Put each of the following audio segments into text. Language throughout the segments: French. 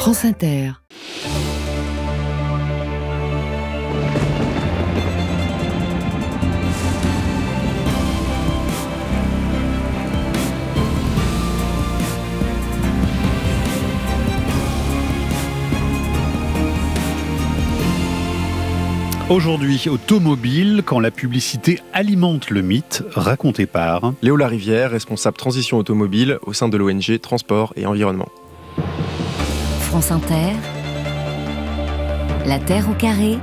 France Inter. Aujourd'hui, automobile, quand la publicité alimente le mythe, raconté par Léo Larivière, responsable transition automobile au sein de l'ONG Transport et Environnement. France Inter, La Terre au carré,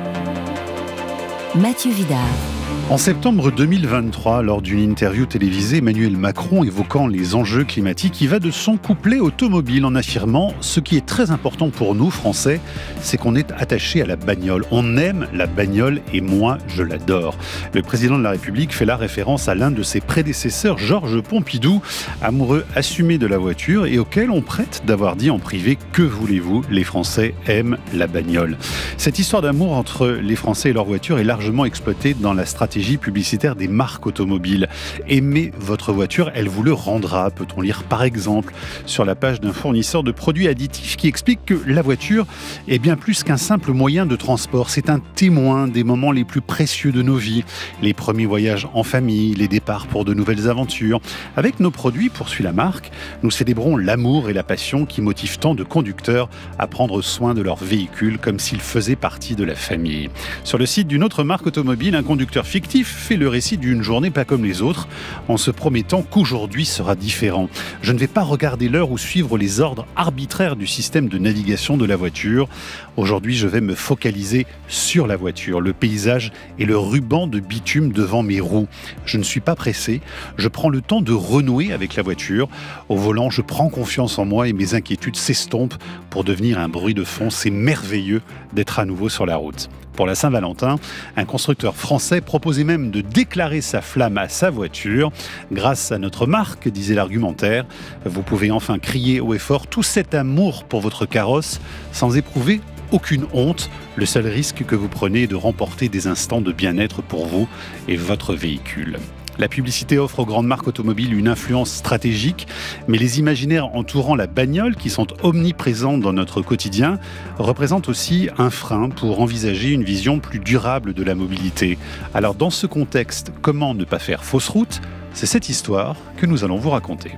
Mathieu Vidard. En septembre 2023, lors d'une interview télévisée, Emmanuel Macron évoquant les enjeux climatiques, il va de son couplet automobile en affirmant « Ce qui est très important pour nous, Français, c'est qu'on est attaché à la bagnole. On aime la bagnole et moi, je l'adore. » Le président de la République fait là référence à l'un de ses prédécesseurs, Georges Pompidou, amoureux assumé de la voiture et auquel on prête d'avoir dit en privé « Que voulez-vous, les Français aiment la bagnole. » Cette histoire d'amour entre les Français et leur voiture est largement exploitée dans la stratégie publicitaire des marques automobiles. Aimez votre voiture, elle vous le rendra, peut-on lire par exemple sur la page d'un fournisseur de produits additifs qui explique que la voiture est bien plus qu'un simple moyen de transport. C'est un témoin des moments les plus précieux de nos vies. Les premiers voyages en famille, les départs pour de nouvelles aventures. Avec nos produits, poursuit la marque, nous célébrons l'amour et la passion qui motivent tant de conducteurs à prendre soin de leur véhicule comme s'ils faisaient partie de la famille. Sur le site d'une autre marque automobile, un conducteur fictif fait le récit d'une journée pas comme les autres, en se promettant qu'aujourd'hui sera différent. Je ne vais pas regarder l'heure ou suivre les ordres arbitraires du système de navigation de la voiture. Aujourd'hui, je vais me focaliser sur la voiture, le paysage et le ruban de bitume devant mes roues. Je ne suis pas pressé, je prends le temps de renouer avec la voiture. Au volant, je prends confiance en moi et mes inquiétudes s'estompent pour devenir un bruit de fond. C'est merveilleux d'être à nouveau sur la route. Pour la Saint-Valentin, un constructeur français proposait même de déclarer sa flamme à sa voiture. Grâce à notre marque, disait l'argumentaire, vous pouvez enfin crier haut et fort tout cet amour pour votre carrosse sans éprouver aucune honte. Le seul risque que vous prenez est de remporter des instants de bien-être pour vous et votre véhicule. La publicité offre aux grandes marques automobiles une influence stratégique, mais les imaginaires entourant la bagnole, qui sont omniprésents dans notre quotidien, représentent aussi un frein pour envisager une vision plus durable de la mobilité. Alors dans ce contexte, comment ne pas faire fausse route ? C'est cette histoire que nous allons vous raconter.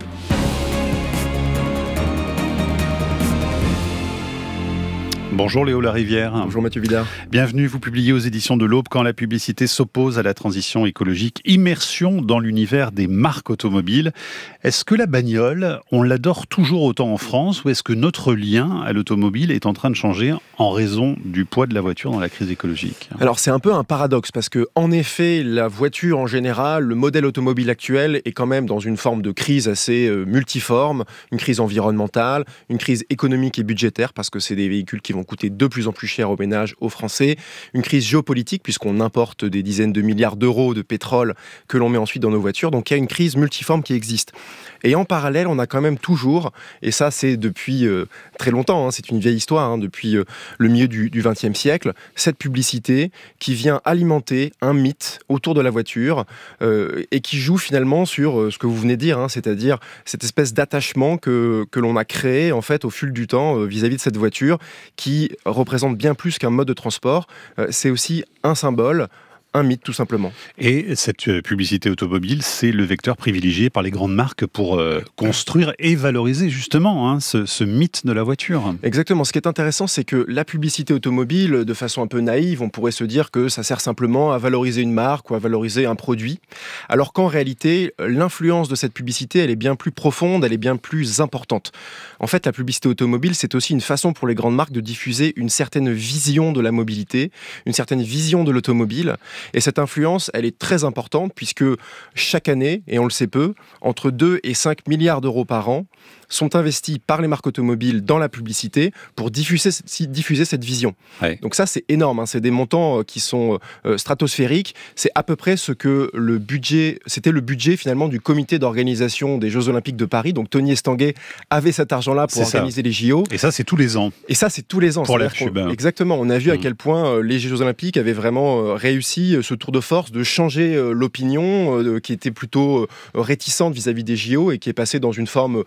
Bonjour Léo Larivière. Bonjour Mathieu Vidard. Bienvenue, vous publiez aux éditions de l'Aube Quand la publicité s'oppose à la transition écologique. Immersion dans l'univers des marques automobiles. Est-ce que la bagnole, on l'adore toujours autant en France ou est-ce que notre lien à l'automobile est en train de changer en raison du poids de la voiture dans la crise écologique ? Alors c'est un peu un paradoxe parce que en effet la voiture en général, le modèle automobile actuel est quand même dans une forme de crise assez multiforme, une crise environnementale, une crise économique et budgétaire parce que c'est des véhicules qui vont coûter de plus en plus cher aux ménages, aux Français. Une crise géopolitique, puisqu'on importe des dizaines de milliards d'euros de pétrole que l'on met ensuite dans nos voitures. Donc il y a une crise multiforme qui existe. Et en parallèle, on a quand même toujours, et ça c'est depuis très longtemps, c'est une vieille histoire, depuis le milieu du XXe siècle, cette publicité qui vient alimenter un mythe autour de la voiture et qui joue finalement sur ce que vous venez de dire, c'est-à-dire cette espèce d'attachement que l'on a créé en fait au fil du temps vis-à-vis de cette voiture qui représente bien plus qu'un mode de transport. C'est aussi un symbole, un mythe tout simplement. Et cette publicité automobile, c'est le vecteur privilégié par les grandes marques pour construire et valoriser justement ce mythe de la voiture. Exactement. Ce qui est intéressant, c'est que la publicité automobile, de façon un peu naïve, on pourrait se dire que ça sert simplement à valoriser une marque ou à valoriser un produit, alors qu'en réalité, l'influence de cette publicité, elle est bien plus profonde, elle est bien plus importante. En fait, la publicité automobile, c'est aussi une façon pour les grandes marques de diffuser une certaine vision de la mobilité, une certaine vision de l'automobile. Et cette influence, elle est très importante puisque chaque année, et on le sait peu, entre 2 et 5 milliards d'euros par an sont investis par les marques automobiles dans la publicité pour diffuser cette vision. Ouais. Donc ça, c'est énorme. C'est des montants qui sont stratosphériques. C'est à peu près ce que c'était le budget finalement du comité d'organisation des Jeux Olympiques de Paris. Donc Tony Estanguet avait cet argent-là pour organiser les JO. Et ça, c'est tous les ans. Et ça, c'est tous les ans. Pour la pub. Exactement. On a vu à quel point les Jeux Olympiques avaient vraiment réussi ce tour de force de changer l'opinion qui était plutôt réticente vis-à-vis des JO et qui est passée dans une forme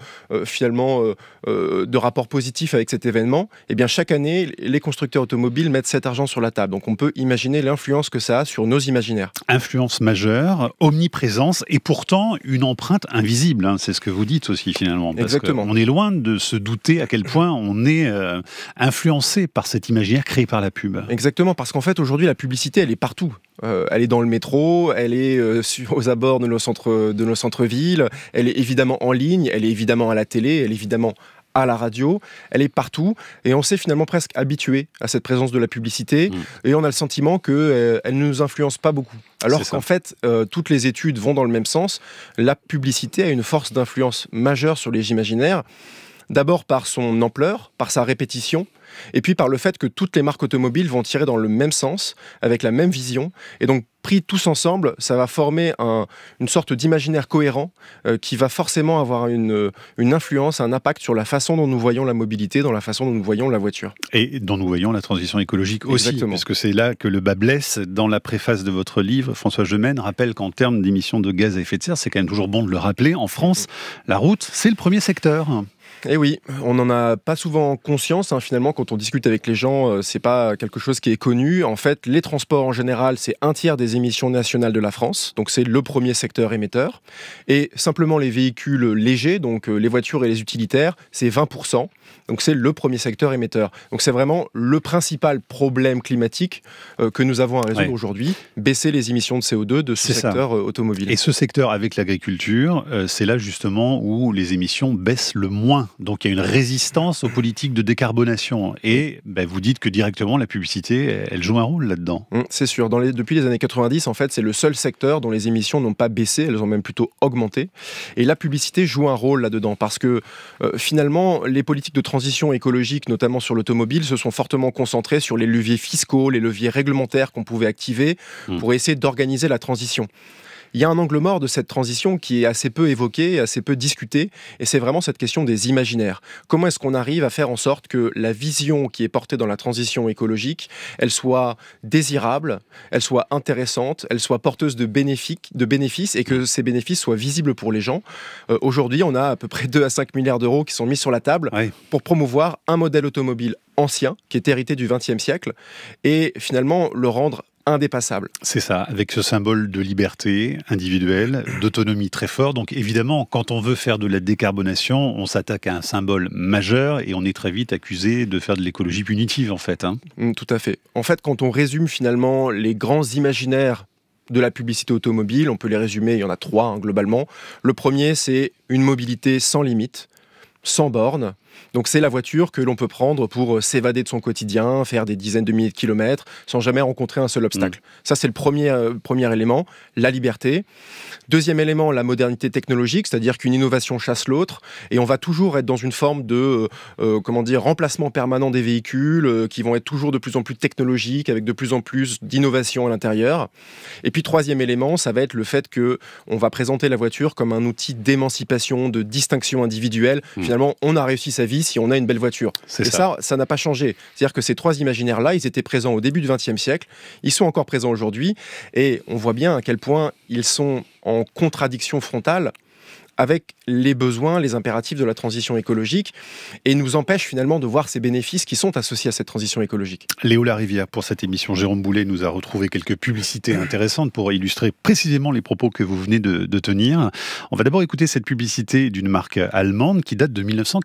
finalement de rapport positif avec cet événement, eh bien chaque année, les constructeurs automobiles mettent cet argent sur la table. Donc on peut imaginer l'influence que ça a sur nos imaginaires. Influence majeure, omniprésence et pourtant une empreinte invisible. C'est ce que vous dites aussi finalement. Parce Exactement. on est loin de se douter à quel point on est influencé par cet imaginaire créé par la pub. Exactement, parce qu'en fait aujourd'hui la publicité elle est partout. Elle est dans le métro, elle est aux abords de nos centres-villes, elle est évidemment en ligne, elle est évidemment à la télé, elle est évidemment à la radio, elle est partout et on s'est finalement presque habitué à cette présence de la publicité et on a le sentiment qu'elle ne nous influence pas beaucoup. Alors qu'en fait, toutes les études vont dans le même sens. La publicité a une force d'influence majeure sur les imaginaires, d'abord par son ampleur, par sa répétition, et puis par le fait que toutes les marques automobiles vont tirer dans le même sens, avec la même vision. Et donc, pris tous ensemble, ça va former une sorte d'imaginaire cohérent qui va forcément avoir une influence, un impact sur la façon dont nous voyons la mobilité, dans la façon dont nous voyons la voiture. Et dont nous voyons la transition écologique aussi. Exactement. Parce que c'est là que le bas blesse. Dans la préface de votre livre, François Gemène rappelle qu'en termes d'émissions de gaz à effet de serre, c'est quand même toujours bon de le rappeler, en France, la route, c'est le premier secteur. Eh oui, on n'en a pas souvent conscience, finalement, quand on discute avec les gens, c'est pas quelque chose qui est connu. En fait, les transports en général, c'est 1/3 des émissions nationales de la France, donc c'est le premier secteur émetteur. Et simplement les véhicules légers, donc les voitures et les utilitaires, c'est 20%, donc c'est le premier secteur émetteur. Donc c'est vraiment le principal problème climatique que nous avons à résoudre aujourd'hui, baisser les émissions de CO2 de ce secteur automobile. Et ce secteur avec l'agriculture, c'est là justement où les émissions baissent le moins. Donc il y a une résistance aux politiques de décarbonation. Et vous dites que directement la publicité, elle joue un rôle là-dedans. C'est sûr. Depuis les années 90, en fait, c'est le seul secteur dont les émissions n'ont pas baissé, elles ont même plutôt augmenté. Et la publicité joue un rôle là-dedans parce que finalement, les politiques de transition écologique, notamment sur l'automobile, se sont fortement concentrées sur les leviers fiscaux, les leviers réglementaires qu'on pouvait activer pour essayer d'organiser la transition. Il y a un angle mort de cette transition qui est assez peu évoqué, assez peu discuté, et c'est vraiment cette question des imaginaires. Comment est-ce qu'on arrive à faire en sorte que la vision qui est portée dans la transition écologique, elle soit désirable, elle soit intéressante, elle soit porteuse de bénéfices et que ces bénéfices soient visibles pour les gens. Aujourd'hui, on a à peu près 2 à 5 milliards d'euros qui sont mis sur la table pour promouvoir un modèle automobile ancien, qui est hérité du XXe siècle, et finalement le rendre indépassable. C'est ça, avec ce symbole de liberté individuelle, d'autonomie très fort. Donc évidemment, quand on veut faire de la décarbonation, on s'attaque à un symbole majeur et on est très vite accusé de faire de l'écologie punitive en fait. Tout à fait. En fait, quand on résume finalement les grands imaginaires de la publicité automobile, on peut les résumer, il y en a 3 globalement. Le premier, c'est une mobilité sans limite, sans bornes. Donc c'est la voiture que l'on peut prendre pour s'évader de son quotidien, faire des dizaines de milliers de kilomètres sans jamais rencontrer un seul obstacle. Ça c'est le premier élément, la liberté. Deuxième élément, la modernité technologique, c'est-à-dire qu'une innovation chasse l'autre et on va toujours être dans une forme de remplacement permanent des véhicules qui vont être toujours de plus en plus technologiques avec de plus en plus d'innovation à l'intérieur. Et puis troisième élément, ça va être le fait qu'on va présenter la voiture comme un outil d'émancipation, de distinction individuelle. Finalement, on a réussi sa vie si on a une belle voiture. Et ça n'a pas changé. C'est-à-dire que ces 3 imaginaires-là, ils étaient présents au début du XXe siècle, ils sont encore présents aujourd'hui, et on voit bien à quel point ils sont en contradiction frontale avec les besoins, les impératifs de la transition écologique, et nous empêchent finalement de voir ces bénéfices qui sont associés à cette transition écologique. Léo Larivière, pour cette émission, Jérôme Boulet nous a retrouvé quelques publicités intéressantes pour illustrer précisément les propos que vous venez de tenir. On va d'abord écouter cette publicité d'une marque allemande qui date de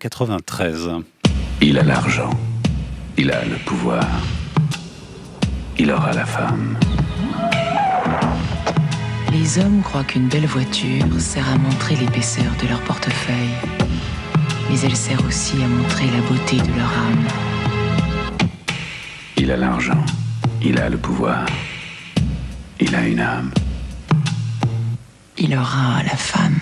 1993. Il a l'argent, il a le pouvoir, il aura la femme. Les hommes croient qu'une belle voiture sert à montrer l'épaisseur de leur portefeuille, mais elle sert aussi à montrer la beauté de leur âme. Il a l'argent, il a le pouvoir, il a une âme. Il aura la femme.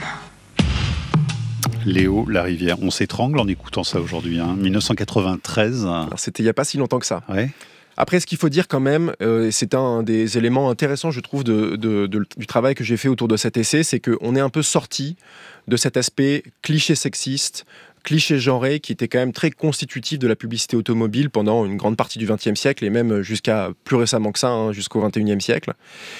Léo Larivière, on s'étrangle en écoutant ça aujourd'hui, 1993. Alors, c'était il n'y a pas si longtemps que ça. Ouais. Après, ce qu'il faut dire quand même, c'est un des éléments intéressants, je trouve, du travail que j'ai fait autour de cet essai, c'est qu'on est un peu sorti de cet aspect cliché sexiste, cliché genré, qui était quand même très constitutif de la publicité automobile pendant une grande partie du XXe siècle, et même jusqu'à plus récemment que ça, jusqu'au XXIe siècle.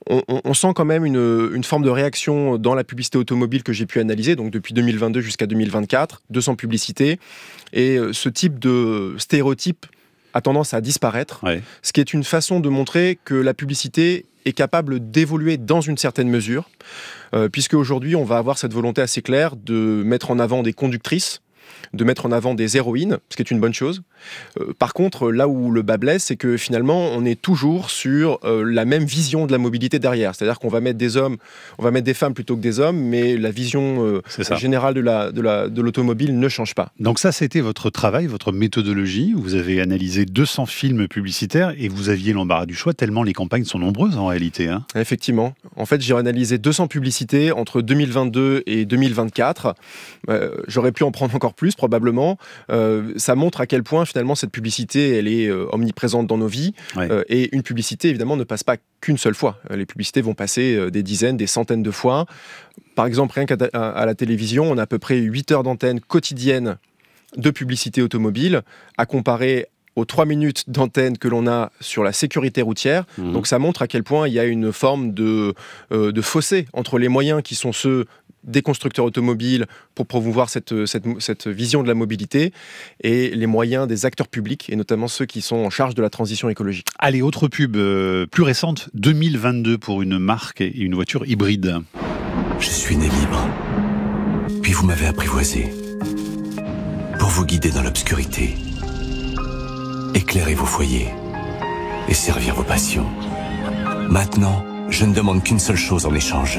on sent quand même une forme de réaction dans la publicité automobile que j'ai pu analyser, donc depuis 2022 jusqu'à 2024, 200 publicités, et ce type de stéréotype a tendance à disparaître, ce qui est une façon de montrer que la publicité est capable d'évoluer dans une certaine mesure, puisque aujourd'hui on va avoir cette volonté assez claire de mettre en avant des conductrices, de mettre en avant des héroïnes, ce qui est une bonne chose. Par contre, là où le bas blesse, c'est que finalement, on est toujours sur la même vision de la mobilité derrière. C'est-à-dire qu'on va mettre des femmes plutôt que des hommes, mais la vision générale de l'automobile ne change pas. Donc ça, c'était votre travail, votre méthodologie. Vous avez analysé 200 films publicitaires et vous aviez l'embarras du choix, tellement les campagnes sont nombreuses en réalité. Hein. Effectivement. En fait, j'ai analysé 200 publicités entre 2022 et 2024. J'aurais pu en prendre encore plus, probablement. Ça montre à quel point finalement cette publicité elle est omniprésente dans nos vies, et une publicité évidemment ne passe pas qu'une seule fois. Les publicités vont passer des dizaines, des centaines de fois. Par exemple, rien qu'à la télévision, on a à peu près 8 heures d'antenne quotidienne de publicité automobile à comparer aux 3 minutes d'antenne que l'on a sur la sécurité routière. Donc ça montre à quel point il y a une forme de fossé entre les moyens qui sont ceux des constructeurs automobiles pour promouvoir cette vision de la mobilité et les moyens des acteurs publics, et notamment ceux qui sont en charge de la transition écologique. Allez, autre pub plus récente, 2022 pour une marque et une voiture hybride. Je suis né libre, puis vous m'avez apprivoisé pour vous guider dans l'obscurité, éclairer vos foyers et servir vos passions. Maintenant, je ne demande qu'une seule chose en échange.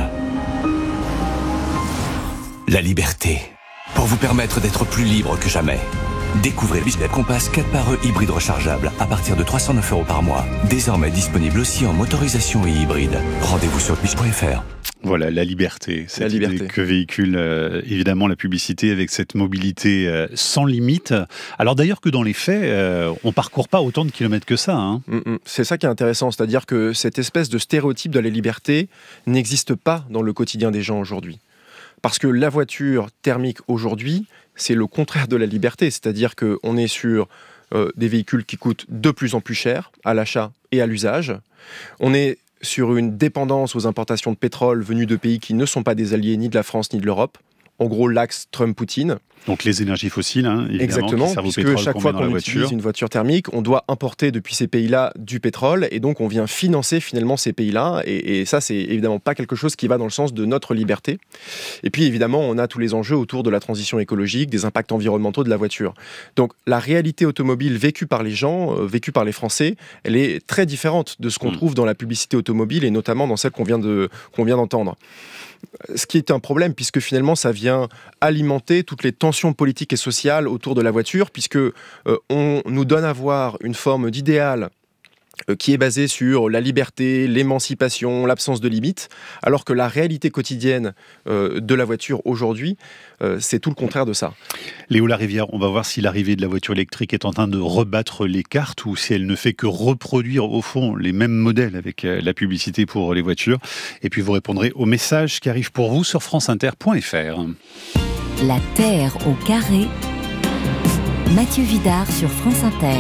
La liberté, pour vous permettre d'être plus libre que jamais. Découvrez le Bislett Compass 4xe hybride rechargeable à partir de 309 € par mois. Désormais disponible aussi en motorisation et hybride. Rendez-vous sur bislett.fr. Voilà, la liberté. Cette idée que véhicule évidemment la publicité avec cette mobilité sans limite. Alors d'ailleurs que dans les faits, on ne parcourt pas autant de kilomètres que ça. Hein. C'est ça qui est intéressant, c'est-à-dire que cette espèce de stéréotype de la liberté n'existe pas dans le quotidien des gens aujourd'hui. Parce que la voiture thermique aujourd'hui, c'est le contraire de la liberté. C'est-à-dire qu'on est sur des véhicules qui coûtent de plus en plus cher à l'achat et à l'usage. On est sur une dépendance aux importations de pétrole venues de pays qui ne sont pas des alliés ni de la France ni de l'Europe. En gros, l'axe Trump-Poutine. Donc les énergies fossiles, hein, évidemment. Exactement, puisque chaque fois qu'on utilise une voiture thermique, on doit importer depuis ces pays-là du pétrole, et donc on vient financer finalement ces pays-là, et ça, c'est évidemment pas quelque chose qui va dans le sens de notre liberté. Et puis évidemment, on a tous les enjeux autour de la transition écologique, des impacts environnementaux de la voiture. Donc la réalité automobile vécue par les gens, vécue par les Français, elle est très différente de ce qu'on trouve dans la publicité automobile, et notamment dans celle qu'on vient d'entendre. Ce qui est un problème, puisque finalement ça vient alimenter toutes les tensions politiques et sociales autour de la voiture, puisque on nous donne à voir une forme d'idéal qui est basée sur la liberté, l'émancipation, l'absence de limites, alors que la réalité quotidienne de la voiture aujourd'hui, c'est tout le contraire de ça. Léo Larivière, on va voir si l'arrivée de la voiture électrique est en train de rebattre les cartes ou si elle ne fait que reproduire au fond les mêmes modèles avec la publicité pour les voitures. Et puis vous répondrez aux messages qui arrivent pour vous sur franceinter.fr. La Terre au carré. Mathieu Vidard sur France Inter.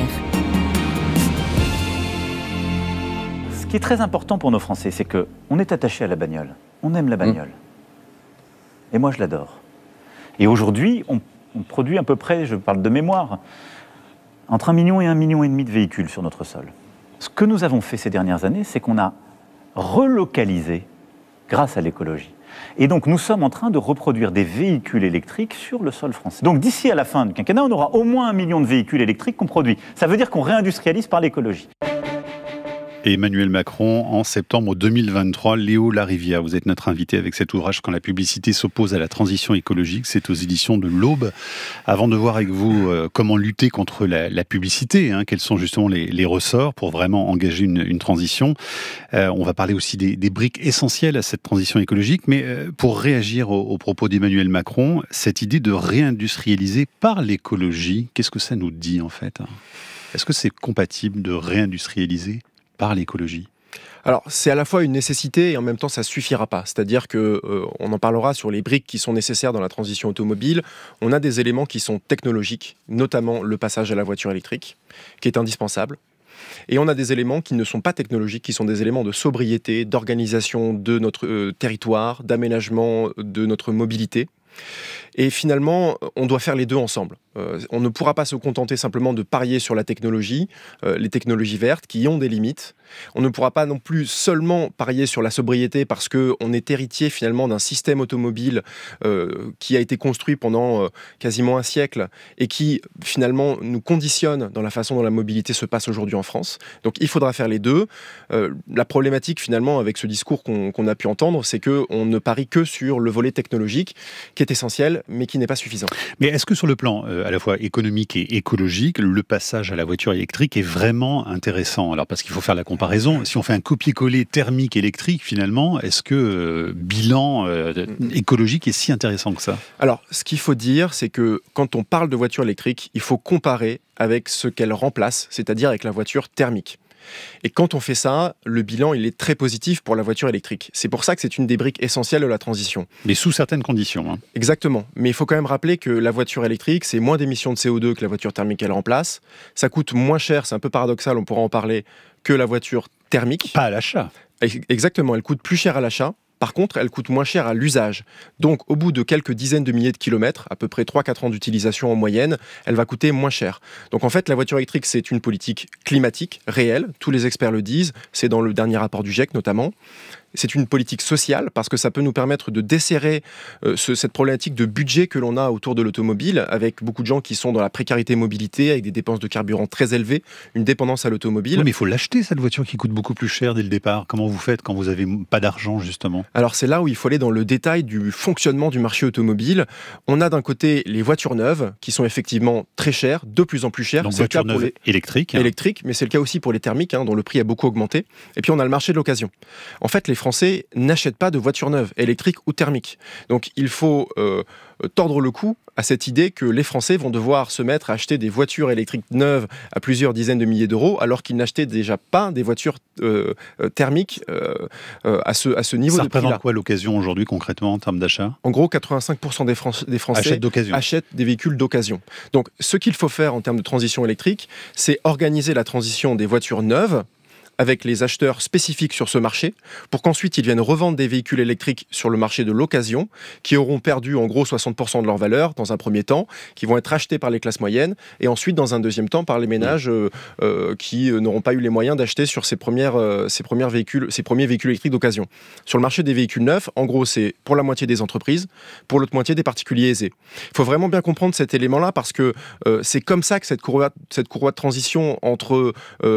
Ce qui est très important pour nos Français, c'est qu'on est attaché à la bagnole. On aime la bagnole. Et moi, je l'adore. Et aujourd'hui, on produit à peu près, je parle de mémoire, entre 1 million et 1,5 million de véhicules sur notre sol. Ce que nous avons fait ces dernières années, c'est qu'on a relocalisé grâce à l'écologie. Et donc, nous sommes en train de reproduire des véhicules électriques sur le sol français. Donc, d'ici à la fin du quinquennat, on aura au moins 1 million de véhicules électriques qu'on produit. Ça veut dire qu'on réindustrialise par l'écologie. Et Emmanuel Macron, en septembre 2023, Léo Larivière, vous êtes notre invité avec cet ouvrage « Quand la publicité s'oppose à la transition écologique », c'est aux éditions de l'Aube. Avant de voir avec vous comment lutter contre la publicité, quels sont justement les ressorts pour vraiment engager une transition, on va parler aussi des briques essentielles à cette transition écologique, mais pour réagir aux propos d'Emmanuel Macron, cette idée de réindustrialiser par l'écologie, qu'est-ce que ça nous dit en fait ? Est-ce que c'est compatible de réindustrialiser par l'écologie ? Alors, c'est à la fois une nécessité et en même temps, ça ne suffira pas. C'est-à-dire qu'on en parlera sur les briques qui sont nécessaires dans la transition automobile. On a des éléments qui sont technologiques, notamment le passage à la voiture électrique, qui est indispensable. Et on a des éléments qui ne sont pas technologiques, qui sont des éléments de sobriété, d'organisation de notre territoire, d'aménagement de notre mobilité. Et finalement, on doit faire les deux ensemble. On ne pourra pas se contenter simplement de parier sur la technologie, les technologies vertes qui ont des limites. On ne pourra pas non plus seulement parier sur la sobriété parce qu'on est héritier finalement d'un système automobile qui a été construit pendant quasiment un siècle et qui finalement nous conditionne dans la façon dont la mobilité se passe aujourd'hui en France. Donc il faudra faire les deux. La problématique finalement avec ce discours qu'on a pu entendre, c'est qu'on ne parie que sur le volet technologique qui est essentiel mais qui n'est pas suffisant. Mais est-ce que sur le plan à la fois économique et écologique, le passage à la voiture électrique est vraiment intéressant? Alors parce qu'il faut faire la comparaison, si on fait un copier-coller thermique-électrique finalement, est-ce que bilan écologique est si intéressant que ça? Alors ce qu'il faut dire, c'est que quand on parle de voiture électrique, il faut comparer avec ce qu'elle remplace, c'est-à-dire avec la voiture thermique. Et quand on fait ça, le bilan il est très positif pour la voiture électrique. C'est pour ça que c'est une des briques essentielles de la transition. Mais sous certaines conditions. Hein. Exactement. Mais il faut quand même rappeler que la voiture électrique, c'est moins d'émissions de CO2 que la voiture thermique qu'elle remplace. Ça coûte moins cher, c'est un peu paradoxal, on pourra en parler, que la voiture thermique. Pas à l'achat. Exactement, elle coûte plus cher à l'achat. Par contre, elle coûte moins cher à l'usage. Donc, au bout de quelques dizaines de milliers de kilomètres, à peu près 3-4 ans d'utilisation en moyenne, elle va coûter moins cher. Donc, en fait, la voiture électrique, c'est une politique climatique réelle. Tous les experts le disent. C'est dans le dernier rapport du GIEC, notamment. C'est une politique sociale parce que ça peut nous permettre de desserrer cette problématique de budget que l'on a autour de l'automobile, avec beaucoup de gens qui sont dans la précarité mobilité, avec des dépenses de carburant très élevées, une dépendance à l'automobile. Oui, mais il faut l'acheter, cette voiture qui coûte beaucoup plus cher dès le départ. Comment vous faites quand vous n'avez pas d'argent, justement? Alors c'est là où il faut aller dans le détail du fonctionnement du marché automobile. On a d'un côté les voitures neuves, qui sont effectivement très chères, de plus en plus chères. Donc c'est voitures le cas pour neuves électriques. électriques, mais c'est le cas aussi pour les thermiques, dont le prix a beaucoup augmenté. Et puis on a le marché de l'occasion. En fait, les Français n'achètent pas de voitures neuves, électriques ou thermiques. Donc il faut tordre le cou à cette idée que les Français vont devoir se mettre à acheter des voitures électriques neuves à plusieurs dizaines de milliers d'euros, alors qu'ils n'achetaient déjà pas des voitures thermiques à ce niveau de prix-là. Ça représente quoi l'occasion aujourd'hui concrètement en termes d'achat? En gros, 85% des Français achètent des véhicules d'occasion. Donc ce qu'il faut faire en termes de transition électrique, c'est organiser la transition des voitures neuves avec les acheteurs spécifiques sur ce marché, pour qu'ensuite ils viennent revendre des véhicules électriques sur le marché de l'occasion, qui auront perdu en gros 60% de leur valeur dans un premier temps, qui vont être achetés par les classes moyennes, et ensuite dans un deuxième temps par les ménages qui n'auront pas eu les moyens d'acheter sur ces premiers véhicules électriques d'occasion. Sur le marché des véhicules neufs, en gros c'est pour la moitié des entreprises, pour l'autre moitié des particuliers aisés. Il faut vraiment bien comprendre cet élément-là, parce que c'est comme ça que cette courroie de transition entre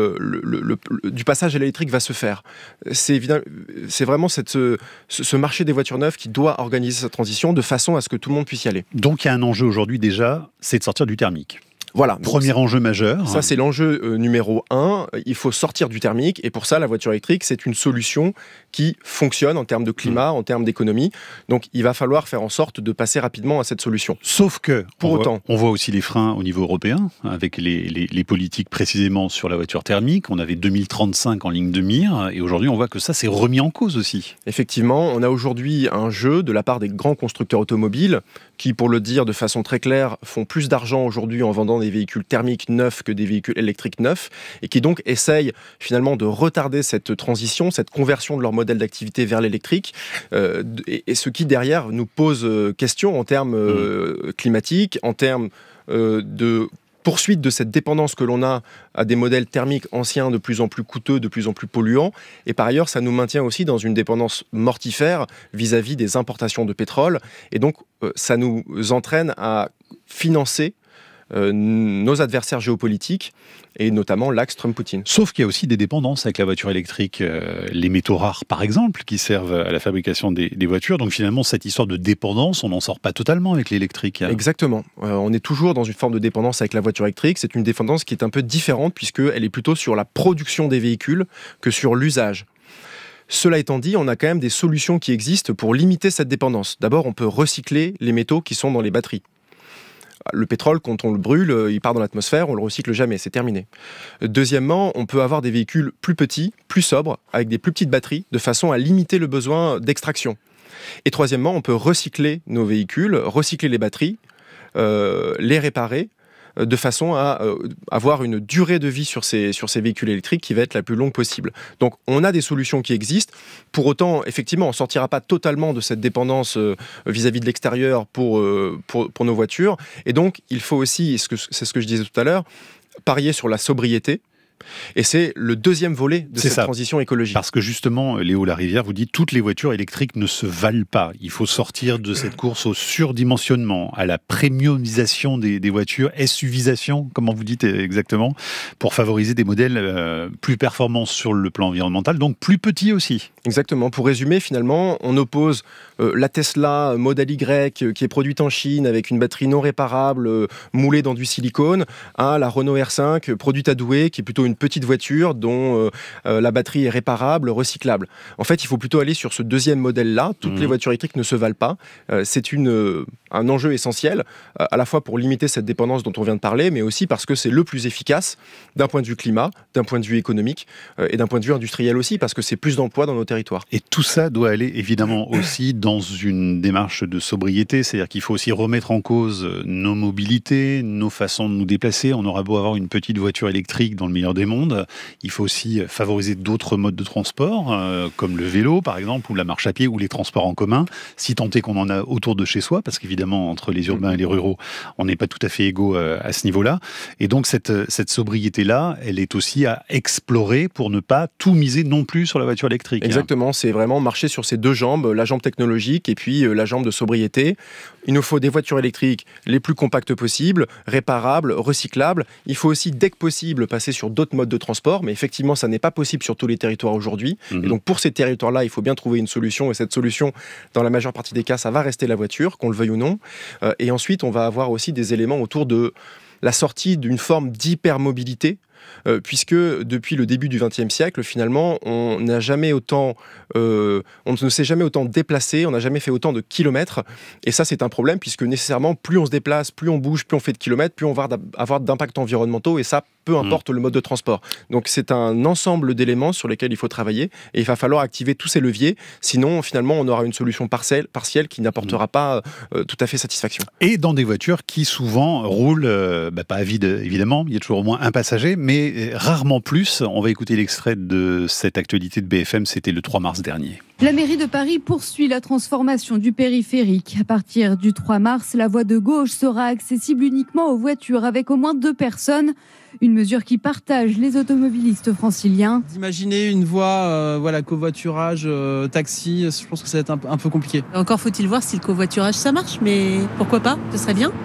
du passage à l'électrique va se faire. C'est vraiment ce marché des voitures neuves qui doit organiser cette transition de façon à ce que tout le monde puisse y aller. Donc il y a un enjeu aujourd'hui déjà, c'est de sortir du thermique. Voilà. Premier enjeu majeur. Ça, c'est l'enjeu numéro 1. Il faut sortir du thermique. Et pour ça, la voiture électrique, c'est une solution qui fonctionne en termes de climat, en termes d'économie. Donc, il va falloir faire en sorte de passer rapidement à cette solution. Sauf que, pour autant, on voit aussi les freins au niveau européen, avec les politiques précisément sur la voiture thermique. On avait 2035 en ligne de mire. Et aujourd'hui, on voit que ça s'est remis en cause aussi. Effectivement, on a aujourd'hui un jeu de la part des grands constructeurs automobiles qui, pour le dire de façon très claire, font plus d'argent aujourd'hui en vendant des véhicules thermiques neufs que des véhicules électriques neufs, et qui donc essayent finalement de retarder cette transition, cette conversion de leur modèle d'activité vers l'électrique, et ce qui derrière nous pose question en termes climatiques, en termes de poursuite de cette dépendance que l'on a à des modèles thermiques anciens de plus en plus coûteux, de plus en plus polluants. Et par ailleurs, ça nous maintient aussi dans une dépendance mortifère vis-à-vis des importations de pétrole. Et donc, ça nous entraîne à financer nos adversaires géopolitiques, et notamment l'axe Trump-Poutine. Sauf qu'il y a aussi des dépendances avec la voiture électrique, les métaux rares par exemple, qui servent à la fabrication des voitures. Donc finalement, cette histoire de dépendance, on n'en sort pas totalement avec l'électrique. Exactement. On est toujours dans une forme de dépendance avec la voiture électrique. C'est une dépendance qui est un peu différente, puisqu'elle est plutôt sur la production des véhicules que sur l'usage. Cela étant dit, on a quand même des solutions qui existent pour limiter cette dépendance. D'abord, on peut recycler les métaux qui sont dans les batteries. Le pétrole, quand on le brûle, il part dans l'atmosphère, on le recycle jamais, c'est terminé. Deuxièmement, on peut avoir des véhicules plus petits, plus sobres, avec des plus petites batteries, de façon à limiter le besoin d'extraction. Et troisièmement, on peut recycler nos véhicules, recycler les batteries, les réparer, de façon à avoir une durée de vie sur ces véhicules électriques qui va être la plus longue possible. Donc on a des solutions qui existent. Pour autant, effectivement, on ne sortira pas totalement de cette dépendance vis-à-vis de l'extérieur pour nos voitures. Et donc il faut aussi, c'est ce que je disais tout à l'heure, parier sur la sobriété. Et c'est le deuxième volet de cette transition écologique. Parce que justement, Léo Larivière vous dit toutes les voitures électriques ne se valent pas. Il faut sortir de cette course au surdimensionnement, à la premiumisation des voitures, SUVisation, comment vous dites exactement, pour favoriser des modèles plus performants sur le plan environnemental, donc plus petits aussi. Exactement. Pour résumer, finalement, on oppose la Tesla Model Y qui est produite en Chine avec une batterie non réparable moulée dans du silicone à la Renault R5 produite à Douai qui est plutôt une petite voiture dont la batterie est réparable, recyclable. En fait, il faut plutôt aller sur ce deuxième modèle-là. Toutes les voitures électriques ne se valent pas. C'est un enjeu essentiel, à la fois pour limiter cette dépendance dont on vient de parler, mais aussi parce que c'est le plus efficace d'un point de vue climat, d'un point de vue économique et d'un point de vue industriel aussi, parce que c'est plus d'emplois dans nos territoires. Et tout ça doit aller évidemment aussi dans une démarche de sobriété, c'est-à-dire qu'il faut aussi remettre en cause nos mobilités, nos façons de nous déplacer. On aura beau avoir une petite voiture électrique dans le meilleur des mondes, il faut aussi favoriser d'autres modes de transport, comme le vélo par exemple, ou la marche à pied, ou les transports en commun, si tant est qu'on en a autour de chez soi, parce qu'évidemment entre les urbains et les ruraux, on n'est pas tout à fait égaux à ce niveau-là. Et donc cette sobriété-là, elle est aussi à explorer pour ne pas tout miser non plus sur la voiture électrique. Exactement, c'est vraiment marcher sur ces deux jambes, la jambe technologique et puis la jambe de sobriété. Il nous faut des voitures électriques les plus compactes possibles, réparables, recyclables. Il faut aussi, dès que possible, passer sur d'autres modes de transport, mais effectivement, ça n'est pas possible sur tous les territoires aujourd'hui. Et donc, pour ces territoires-là, il faut bien trouver une solution, et cette solution, dans la majeure partie des cas, ça va rester la voiture, qu'on le veuille ou non. Et ensuite, on va avoir aussi des éléments autour de la sortie d'une forme d'hypermobilité, puisque depuis le début du XXe siècle, finalement, on ne s'est jamais autant déplacé, on n'a jamais fait autant de kilomètres, et ça c'est un problème, puisque nécessairement, plus on se déplace, plus on bouge, plus on fait de kilomètres, plus on va avoir d'impacts environnementaux, et ça, peu importe le mode de transport. Donc c'est un ensemble d'éléments sur lesquels il faut travailler, et il va falloir activer tous ces leviers, sinon finalement on aura une solution partielle qui n'apportera pas tout à fait satisfaction. Et dans des voitures qui souvent roulent, pas à vide évidemment, il y a toujours au moins un passager, mais rarement plus. On va écouter l'extrait de cette actualité de BFM, c'était le 3 mars dernier. La mairie de Paris poursuit la transformation du périphérique. À partir du 3 mars, la voie de gauche sera accessible uniquement aux voitures avec au moins 2 personnes. Une mesure qui partage les automobilistes franciliens. D'imaginer une voie covoiturage, taxi, je pense que ça va être un peu compliqué. Encore faut-il voir si le covoiturage ça marche, mais pourquoi pas, ce serait bien.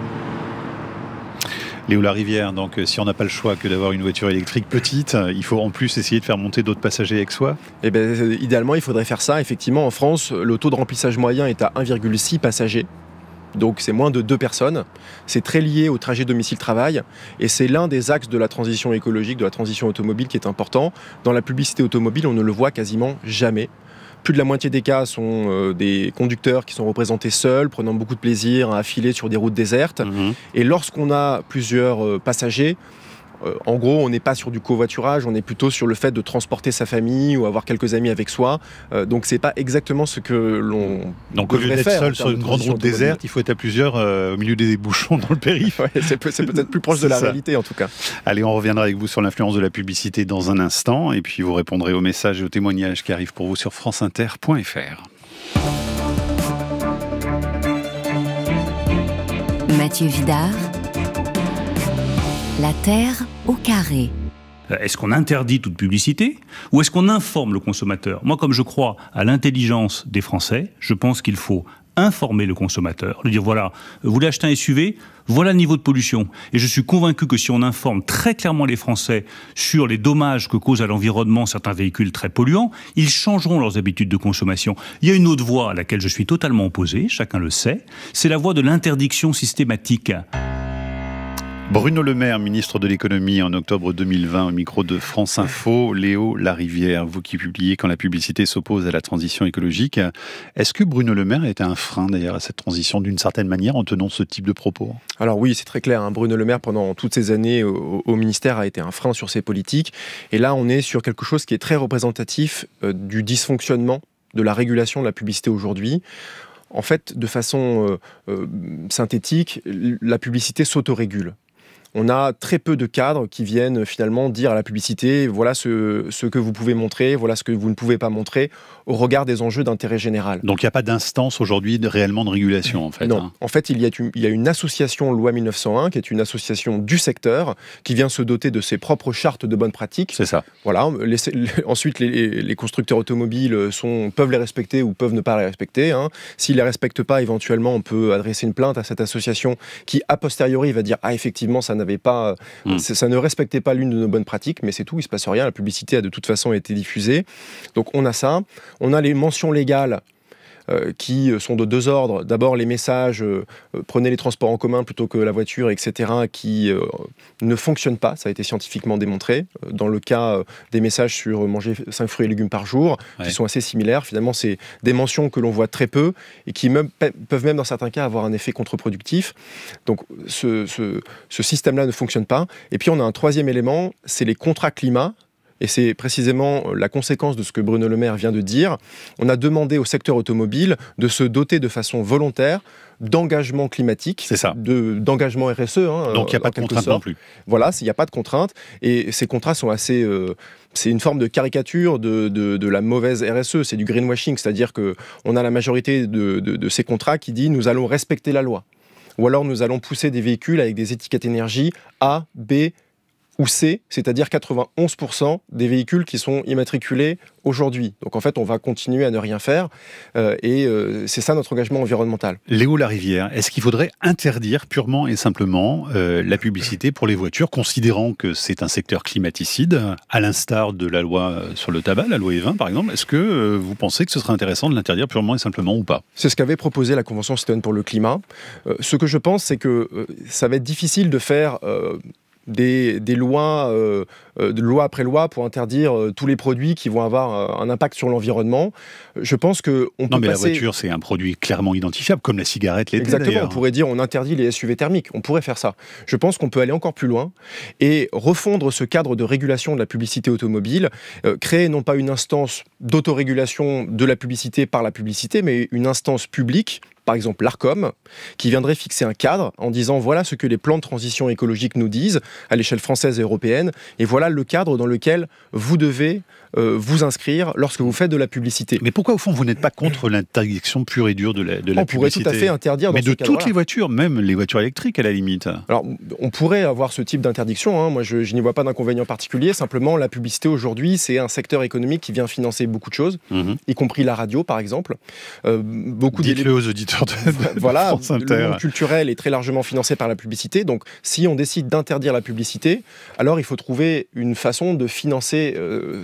Léo Larivière, donc si on n'a pas le choix que d'avoir une voiture électrique petite, il faut en plus essayer de faire monter d'autres passagers avec soi. Idéalement, il faudrait faire ça. Effectivement, en France, le taux de remplissage moyen est à 1,6 passagers. Donc c'est moins de 2 personnes. C'est très lié au trajet domicile-travail. Et c'est l'un des axes de la transition écologique, de la transition automobile qui est important. Dans la publicité automobile, on ne le voit quasiment jamais. Plus de la moitié des cas sont des conducteurs qui sont représentés seuls, prenant beaucoup de plaisir à filer sur des routes désertes. Et lorsqu'on a plusieurs passagers, en gros, on n'est pas sur du covoiturage, on est plutôt sur le fait de transporter sa famille ou avoir quelques amis avec soi. Donc, c'est pas exactement ce que l'on devrait faire. Seul sur une grande route déserte, il faut être à plusieurs au milieu des bouchons dans le périph'. Ouais, c'est peut-être plus proche de la réalité, en tout cas. Allez, on reviendra avec vous sur l'influence de la publicité dans un instant, et puis vous répondrez aux messages et aux témoignages qui arrivent pour vous sur franceinter.fr. Mathieu Vidard, La Terre au carré. Est-ce qu'on interdit toute publicité ou est-ce qu'on informe le consommateur ? Moi, comme je crois à l'intelligence des Français, je pense qu'il faut informer le consommateur, lui dire voilà, vous voulez acheter un SUV, voilà le niveau de pollution. Et je suis convaincu que si on informe très clairement les Français sur les dommages que causent à l'environnement certains véhicules très polluants, ils changeront leurs habitudes de consommation. Il y a une autre voie à laquelle je suis totalement opposé, chacun le sait, c'est la voie de l'interdiction systématique. Bruno Le Maire, ministre de l'économie en octobre 2020 au micro de France Info. Léo Larivière, vous qui publiez Quand la publicité s'oppose à la transition écologique. Est-ce que Bruno Le Maire a été un frein d'ailleurs à cette transition d'une certaine manière en tenant ce type de propos ? Alors oui, c'est très clair. Bruno Le Maire, pendant toutes ces années au ministère, a été un frein sur ses politiques. Et là, on est sur quelque chose qui est très représentatif du dysfonctionnement de la régulation de la publicité aujourd'hui. En fait, de façon synthétique, la publicité s'autorégule. on a très peu de cadres qui viennent finalement dire à la publicité, voilà ce que vous pouvez montrer, voilà ce que vous ne pouvez pas montrer au regard des enjeux d'intérêt général. Donc il n'y a pas d'instance aujourd'hui réellement de régulation en fait. Non, en fait il y a une association loi 1901 qui est une association du secteur qui vient se doter de ses propres chartes de bonnes pratiques. C'est ça. Voilà. Ensuite les constructeurs automobiles peuvent les respecter ou peuvent ne pas les respecter. S'ils ne les respectent pas, éventuellement on peut adresser une plainte à cette association qui a posteriori va dire effectivement ça ne respectait pas l'une de nos bonnes pratiques, mais c'est tout, il se passe rien, la publicité a de toute façon été diffusée. Donc on a ça, on a les mentions légales qui sont de deux ordres. D'abord les messages prenez les transports en commun plutôt que la voiture, etc., qui ne fonctionnent pas, ça a été scientifiquement démontré. Dans le cas des messages sur manger 5 fruits et légumes par jour, qui sont assez similaires, finalement c'est des mentions que l'on voit très peu et qui peuvent même dans certains cas avoir un effet contre-productif. Donc ce système-là ne fonctionne pas. Et puis on a un troisième élément, c'est les contrats climat. Et c'est précisément la conséquence de ce que Bruno Le Maire vient de dire. On a demandé au secteur automobile de se doter de façon volontaire d'engagement climatique, d'engagement RSE. Donc il n'y a pas de contrainte non plus. Voilà, il n'y a pas de contrainte. Et ces contrats sont assez... c'est une forme de caricature de la mauvaise RSE, c'est du greenwashing, c'est-à-dire qu'on a la majorité de ces contrats qui dit « nous allons respecter la loi ». Ou alors nous allons pousser des véhicules avec des étiquettes énergie A, B ou C, c'est-à-dire 91% des véhicules qui sont immatriculés aujourd'hui. Donc en fait, on va continuer à ne rien faire et c'est ça notre engagement environnemental. Léo Larivière, est-ce qu'il faudrait interdire purement et simplement la publicité pour les voitures, considérant que c'est un secteur climaticide, à l'instar de la loi sur le tabac, la loi E20 par exemple? Est-ce que vous pensez que ce serait intéressant de l'interdire purement et simplement ou pas? C'est ce qu'avait proposé la Convention citoyenne pour le climat. Ce que je pense, c'est que ça va être difficile de faire... des lois, loi après loi pour interdire tous les produits qui vont avoir un impact sur l'environnement. Je pense qu'on peut Non mais la voiture, c'est un produit clairement identifiable, comme la cigarette l'était Exactement, d'ailleurs. On pourrait dire on interdit les SUV thermiques, on pourrait faire ça. Je pense qu'on peut aller encore plus loin et refondre ce cadre de régulation de la publicité automobile, créer non pas une instance d'autorégulation de la publicité par la publicité, mais une instance publique, par exemple l'ARCOM, qui viendrait fixer un cadre en disant voilà ce que les plans de transition écologique nous disent à l'échelle française et européenne, et voilà le cadre dans lequel vous devez vous inscrire lorsque vous faites de la publicité. Mais pourquoi au fond vous n'êtes pas contre l'interdiction pure et dure de la publicité? On pourrait tout à fait interdire dans mais ce de cadre-là. toutes les voitures, même les voitures électriques à la limite. Alors on pourrait avoir ce type d'interdiction, moi je n'y vois pas d'inconvénient particulier, simplement la publicité aujourd'hui c'est un secteur économique qui vient financer beaucoup de choses, y compris la radio par exemple. Dites-le aux auditeurs de voilà, France Inter. Le monde culturel est très largement financé par la publicité, donc si on décide d'interdire la publicité, alors il faut trouver une façon de financer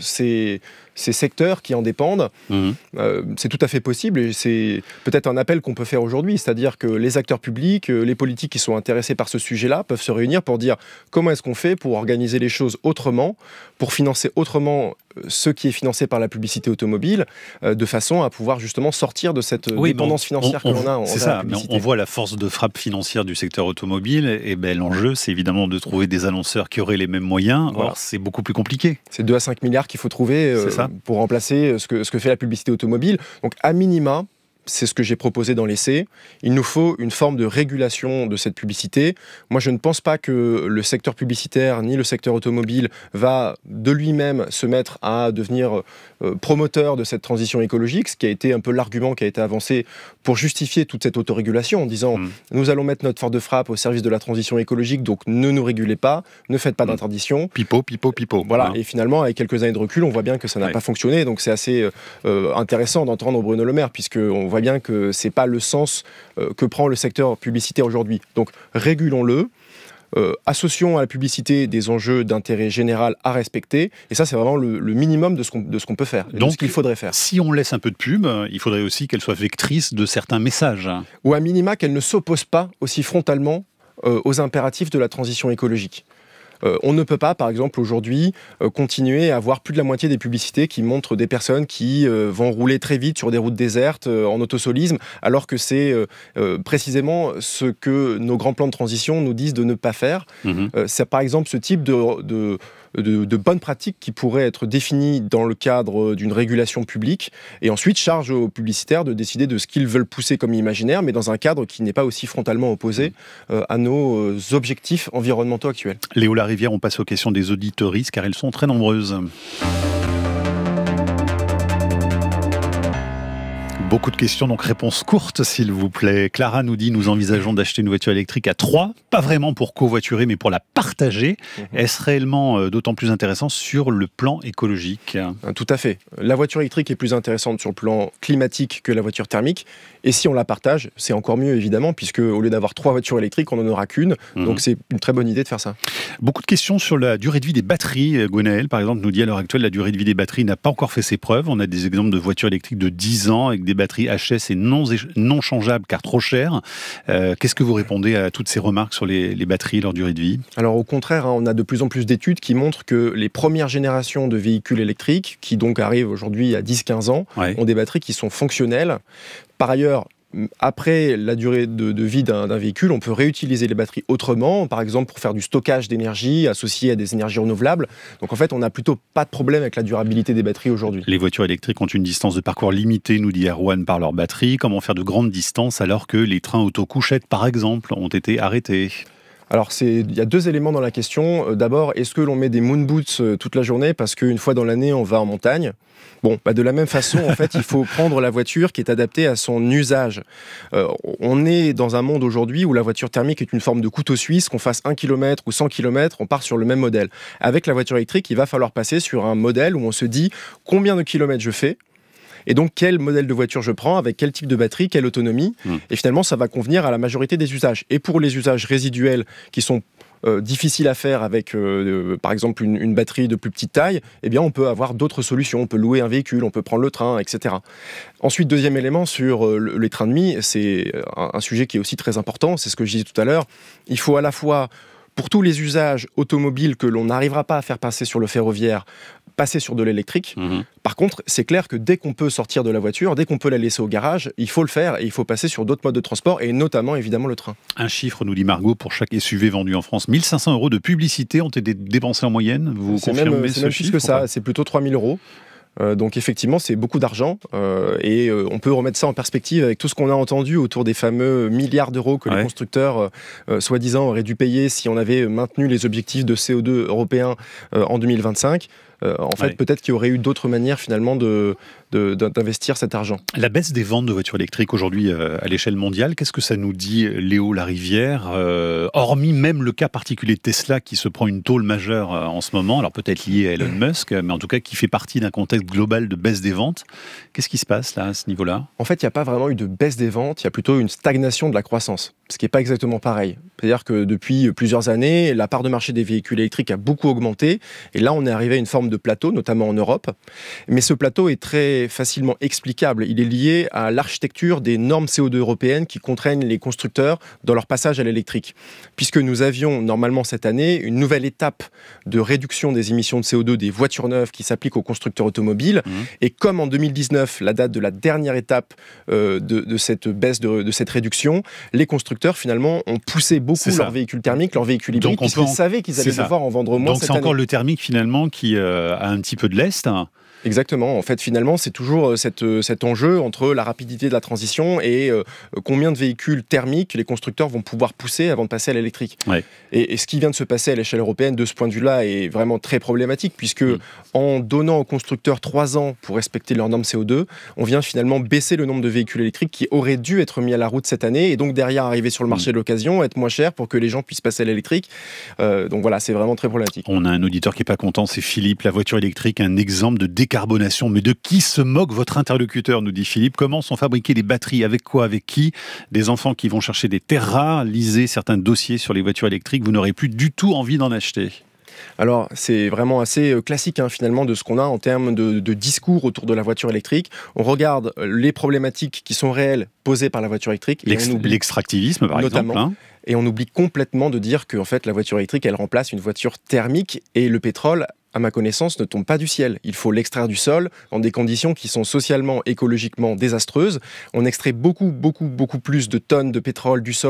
ces secteurs qui en dépendent. C'est tout à fait possible et c'est peut-être un appel qu'on peut faire aujourd'hui, c'est-à-dire que les acteurs publics, les politiques qui sont intéressés par ce sujet-là peuvent se réunir pour dire comment est-ce qu'on fait pour organiser les choses autrement, pour financer autrement ce qui est financé par la publicité automobile, de façon à pouvoir justement sortir de cette dépendance financière que l'on a. C'est ça, mais on voit la force de frappe financière du secteur automobile, et l'enjeu c'est évidemment de trouver des annonceurs qui auraient les mêmes moyens. Or c'est beaucoup plus compliqué. C'est 2 à 5 milliards qu'il faut trouver pour remplacer ce que fait la publicité automobile. Donc à minima, c'est ce que j'ai proposé dans l'essai. Il nous faut une forme de régulation de cette publicité. Moi, je ne pense pas que le secteur publicitaire ni le secteur automobile va de lui-même se mettre à devenir promoteur de cette transition écologique, ce qui a été un peu l'argument qui a été avancé pour justifier toute cette autorégulation en disant nous allons mettre notre force de frappe au service de la transition écologique, donc ne nous régulez pas, ne faites pas d'interdiction. Pipo. Voilà, et finalement, avec quelques années de recul, on voit bien que ça n'a pas fonctionné, donc c'est assez intéressant d'entendre Bruno Le Maire, puisqu'on voit bien que c'est pas le sens que prend le secteur publicitaire aujourd'hui. Donc régulons-le, associons à la publicité des enjeux d'intérêt général à respecter, et ça c'est vraiment le minimum de ce qu'on peut faire, donc, de ce qu'il faudrait faire. Si on laisse un peu de pub, il faudrait aussi qu'elle soit vectrice de certains messages. Ou à minima qu'elle ne s'oppose pas aussi frontalement aux impératifs de la transition écologique. On ne peut pas, par exemple, aujourd'hui, continuer à avoir plus de la moitié des publicités qui montrent des personnes qui vont rouler très vite sur des routes désertes en autosolisme, alors que c'est précisément ce que nos grands plans de transition nous disent de ne pas faire. C'est par exemple ce type de bonnes pratiques qui pourraient être définies dans le cadre d'une régulation publique, et ensuite charge aux publicitaires de décider de ce qu'ils veulent pousser comme imaginaire, mais dans un cadre qui n'est pas aussi frontalement opposé à nos objectifs environnementaux actuels. Léo Larivière, on passe aux questions des auditeuristes, car elles sont très nombreuses. Beaucoup de questions, donc réponse courte s'il vous plaît. Clara nous dit, nous envisageons d'acheter une voiture électrique à 3, pas vraiment pour covoiturer mais pour la partager. Est-ce réellement d'autant plus intéressant sur le plan écologique ? Tout à fait. La voiture électrique est plus intéressante sur le plan climatique que la voiture thermique, et si on la partage, c'est encore mieux évidemment, puisque au lieu d'avoir 3 voitures électriques, on n'en aura qu'une, donc c'est une très bonne idée de faire ça. Beaucoup de questions sur la durée de vie des batteries. Gwenaël, par exemple, nous dit à l'heure actuelle, la durée de vie des batteries n'a pas encore fait ses preuves. On a des exemples de voitures électriques de 10 ans avec des batteries HS et non changeables car trop chères. Qu'est-ce que vous répondez à toutes ces remarques sur les batteries, leur durée de vie ? Alors au contraire, on a de plus en plus d'études qui montrent que les premières générations de véhicules électriques, qui donc arrivent aujourd'hui à 10-15 ans, ont des batteries qui sont fonctionnelles. Par ailleurs, après la durée de vie d'un véhicule, on peut réutiliser les batteries autrement, par exemple pour faire du stockage d'énergie associé à des énergies renouvelables. Donc en fait, on n'a plutôt pas de problème avec la durabilité des batteries aujourd'hui. Les voitures électriques ont une distance de parcours limitée, nous dit Erwan, par leur batterie. Comment faire de grandes distances alors que les trains auto-couchettes, par exemple, ont été arrêtés ? Alors, il y a 2 éléments dans la question. D'abord, est-ce que l'on met des moon boots toute la journée parce qu'une fois dans l'année, on va en montagne ? Bon, de la même façon, en fait, il faut prendre la voiture qui est adaptée à son usage. On est dans un monde aujourd'hui où la voiture thermique est une forme de couteau suisse, qu'on fasse 1 km ou 100 km, on part sur le même modèle. Avec la voiture électrique, il va falloir passer sur un modèle où on se dit combien de kilomètres je fais, et donc quel modèle de voiture je prends, avec quel type de batterie, quelle autonomie, et finalement ça va convenir à la majorité des usages. Et pour les usages résiduels qui sont difficiles à faire avec par exemple une batterie de plus petite taille, eh bien on peut avoir d'autres solutions, on peut louer un véhicule, on peut prendre le train, etc. Ensuite, deuxième élément sur les trains de nuit, c'est un sujet qui est aussi très important, c'est ce que je disais tout à l'heure, il faut à la fois pour tous les usages automobiles que l'on n'arrivera pas à faire passer sur le ferroviaire, passer sur de l'électrique. Par contre, c'est clair que dès qu'on peut sortir de la voiture, dès qu'on peut la laisser au garage, il faut le faire et il faut passer sur d'autres modes de transport et notamment évidemment le train. Un chiffre, nous dit Margot, pour chaque SUV vendu en France, 1 500 € de publicité ont été dépensés en moyenne. Vous confirmez ce chiffre ? C'est même plus que ça, c'est plutôt 3 000 €. Donc effectivement, c'est beaucoup d'argent et on peut remettre ça en perspective avec tout ce qu'on a entendu autour des fameux milliards d'euros que les constructeurs, soi-disant, auraient dû payer si on avait maintenu les objectifs de CO2 européens en 2025. En fait, peut-être qu'il y aurait eu d'autres manières finalement d'investir cet argent. La baisse des ventes de voitures électriques aujourd'hui à l'échelle mondiale, qu'est-ce que ça nous dit, Léo Larivière, hormis même le cas particulier de Tesla qui se prend une tôle majeure en ce moment, alors peut-être lié à Elon Musk, mais en tout cas qui fait partie d'un contexte global de baisse des ventes. Qu'est-ce qui se passe là à ce niveau-là ? En fait, il n'y a pas vraiment eu de baisse des ventes, il y a plutôt une stagnation de la croissance, ce qui n'est pas exactement pareil. C'est-à-dire que depuis plusieurs années, la part de marché des véhicules électriques a beaucoup augmenté, et là on est arrivé à une forme de plateau, notamment en Europe. Mais ce plateau est très facilement explicable. Il est lié à l'architecture des normes CO2 européennes qui contraignent les constructeurs dans leur passage à l'électrique. Puisque nous avions normalement cette année une nouvelle étape de réduction des émissions de CO2 des voitures neuves qui s'applique aux constructeurs automobiles. Et comme en 2019, la date de la dernière étape de cette baisse, de cette réduction, les constructeurs finalement ont poussé beaucoup leurs véhicules thermiques, leurs véhicules hybrides, puisqu'ils savaient qu'ils allaient devoir en vendre moins cette année. Donc c'est encore le thermique finalement qui a un petit peu de lest. Exactement. En fait, finalement, c'est toujours cet enjeu entre la rapidité de la transition et combien de véhicules thermiques les constructeurs vont pouvoir pousser avant de passer à l'électrique. Et ce qui vient de se passer à l'échelle européenne, de ce point de vue-là, est vraiment très problématique, puisque en donnant aux constructeurs 3 ans pour respecter leurs normes CO2, on vient finalement baisser le nombre de véhicules électriques qui auraient dû être mis à la route cette année, et donc derrière arriver sur le marché de l'occasion, être moins cher pour que les gens puissent passer à l'électrique. Donc voilà, c'est vraiment très problématique. On a un auditeur qui n'est pas content, c'est Philippe. La voiture électrique, un exemple de décarbonation. Mais de qui se moque votre interlocuteur, nous dit Philippe. Comment sont fabriquées les batteries ? Avec quoi ? Avec qui ? Des enfants qui vont chercher des terres rares. Lisez certains dossiers sur les voitures électriques. Vous n'aurez plus du tout envie d'en acheter. Alors, c'est vraiment assez classique finalement de ce qu'on a en termes de discours autour de la voiture électrique. On regarde les problématiques qui sont réelles posées par la voiture électrique. L'extractivisme, par exemple. Et on oublie complètement de dire que en fait, la voiture électrique, elle remplace une voiture thermique, et le pétrole, à ma connaissance, ne tombe pas du ciel. Il faut l'extraire du sol dans des conditions qui sont socialement, écologiquement désastreuses. On extrait beaucoup plus de tonnes de pétrole du sol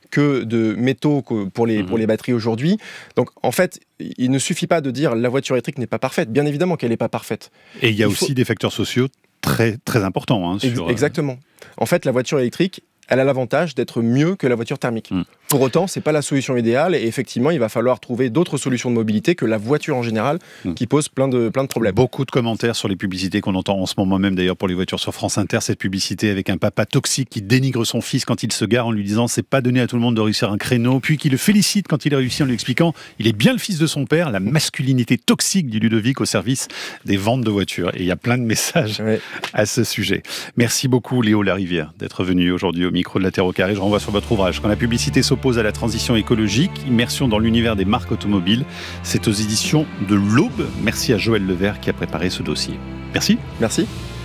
que de métaux pour les batteries aujourd'hui. Donc en fait, il ne suffit pas de dire la voiture électrique n'est pas parfaite. Bien évidemment qu'elle n'est pas parfaite. Et il y a aussi des facteurs sociaux très, très importants. Exactement. En fait, la voiture électrique, elle a l'avantage d'être mieux que la voiture thermique. Pour autant, ce n'est pas la solution idéale et effectivement, il va falloir trouver d'autres solutions de mobilité que la voiture en général qui pose plein de problèmes. Beaucoup de commentaires sur les publicités qu'on entend en ce moment même d'ailleurs pour les voitures sur France Inter, cette publicité avec un papa toxique qui dénigre son fils quand il se gare en lui disant c'est pas donné à tout le monde de réussir un créneau, puis qui le félicite quand il a réussi en lui expliquant il est bien le fils de son père, la masculinité toxique du Ludovic au service des ventes de voitures. Et il y a plein de messages à ce sujet. Merci beaucoup Léo Larivière d'être venu aujourd'hui au micro de la Terre au Carré. Je renvoie sur votre ouvrage Quand la publicité s'oppose à la transition écologique, immersion dans l'univers des marques automobiles. C'est aux éditions de l'Aube. Merci à Joël Levert qui a préparé ce dossier. Merci. Merci.